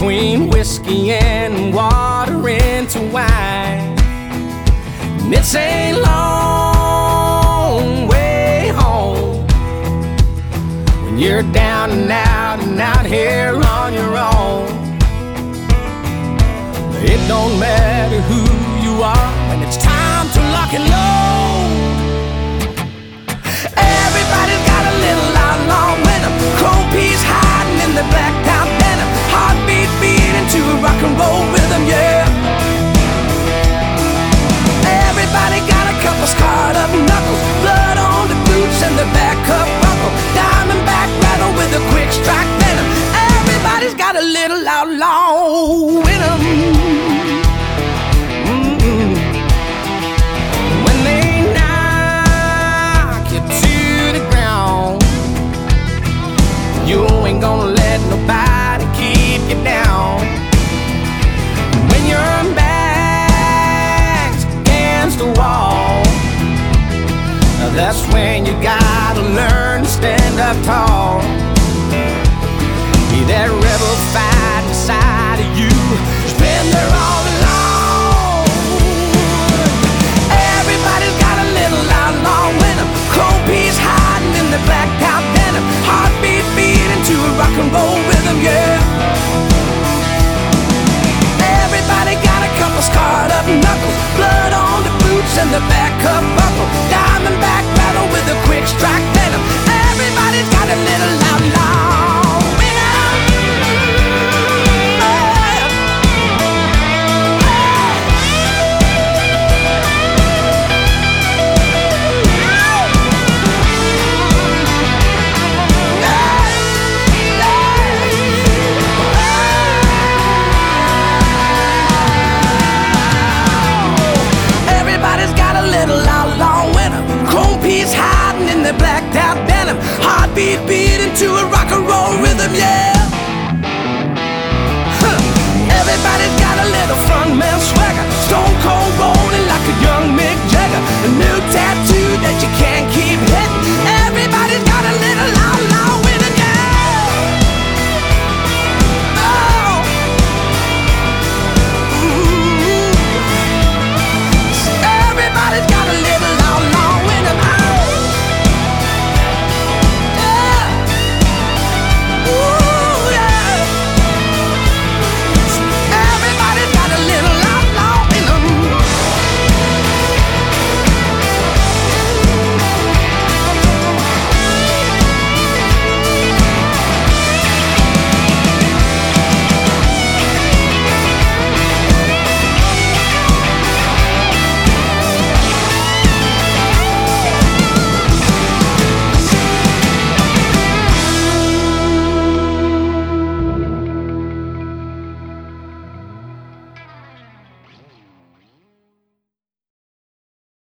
between whiskey and water into wine. And it's a long way home when you're down and out here on your own. It don't matter who you are when it's time to lock and load. Everybody's got a little outlaw in 'em, chrome piece hiding in the blacked out denim, heartbeat beating to a rock and roll rhythm, yeah. Everybody got a couple scarred up knuckles, blood on the boots and the back cup buckle, diamondback rattle with a quick strike venom. Everybody's got a little outlaw in 'em. When they knock you to the ground, you ain't gonna let nobody keep you down. When your back's against the wall, that's when you gotta learn to stand up tall. Be that rebel fight inside of you, has been there all along. Everybody's got a little outlaw in 'em, chrome piece hiding in the blacked out denim, heartbeat beating to a rock and roll rhythm, yeah. Everybody got a couple scarred up knuckles, blood on the boots and the back cup buckle, diamondback rattle with a quick strike venom. Everybody's got a little outlaw. Hiding in the blacked out denim, heartbeat beating to a